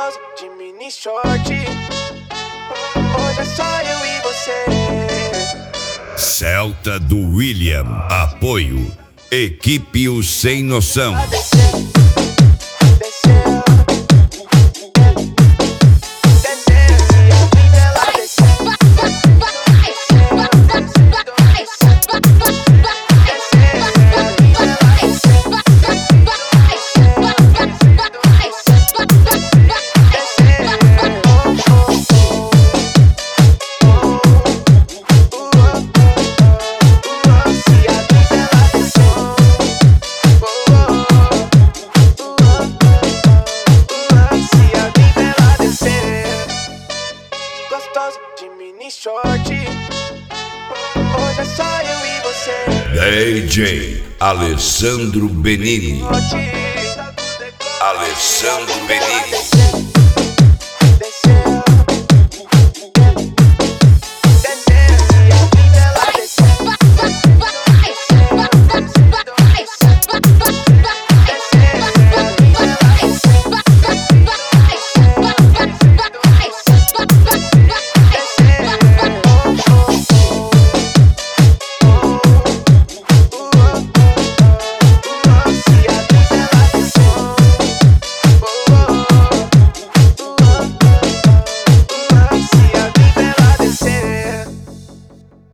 gostoso de mini short. Hoje é só eu e você. Celta do William. Apoio. Equipe O Sem Noção. Gostoso de mini short. Hoje é só eu e você. DJ Alessandro Benini. Alessandro Benini.